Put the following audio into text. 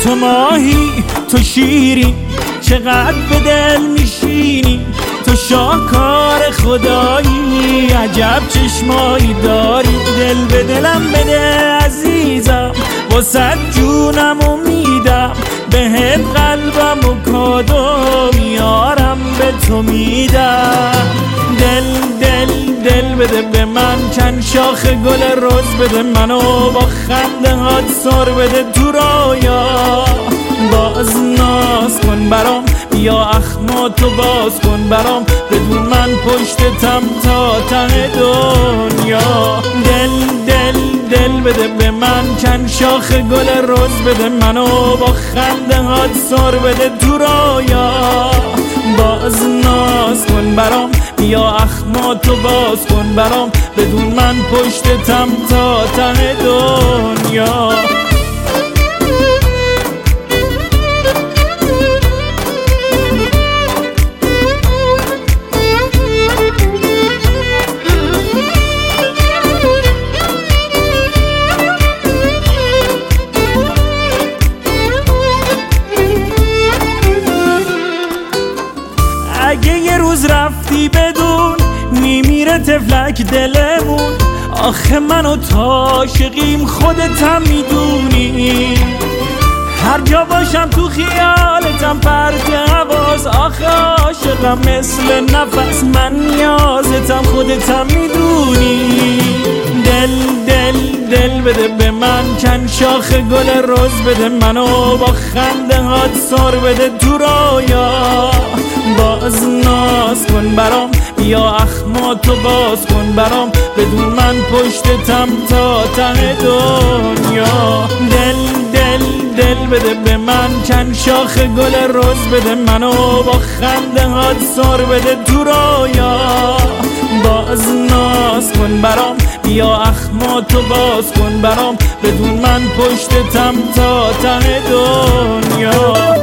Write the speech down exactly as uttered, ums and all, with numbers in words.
تو ماهی تو شیری چقدر به دل میشینی، تو شاهکار خدایی عجب چشمایی داری. دل به دلم بده عزیزم واسه جونم میدم، بهت قلبم و کادو میارم به تو میدم. دل دل دل بده به من، چند شاخ گل رز بده منو، با خنده هات سر بده تو رویا. باز ناز کن برام، بیا اخماتو باز کن برام، بدون من پشتتم تا ته دنیا. دل دل دل بده به من، چند شاخ گل رز بده منو، با خنده هات سر بده تو رویا. باز ناز کن برام، بیا اخماتو باز کن برام، بدون من پشتتم تا ته دنیا. اگه یه روز رفتی بدون میمیره تفلک دلمون، آخه من و تا عاشقیم خودتم میدونی. هر جا باشم تو خیالتم پرت حواس، آخه عاشقم مثل نفس، من نیازتم خودتم میدونی. دل دل دل بده به من، چند شاخ گل رز بده منو، با خنده هات سر بده تو رویا. باز ناز کن برام، بیا اخماتو باز کن برام، بدون من پشتتم تا ته دنیا. دل دل دل بده به من، چند شاخ گل رز بده منو، با خنده هات سر بده تو رویا. باز ناز کن برام، بیا اخماتو باز کن برام، بدون من پشتتم تا ته دنیا.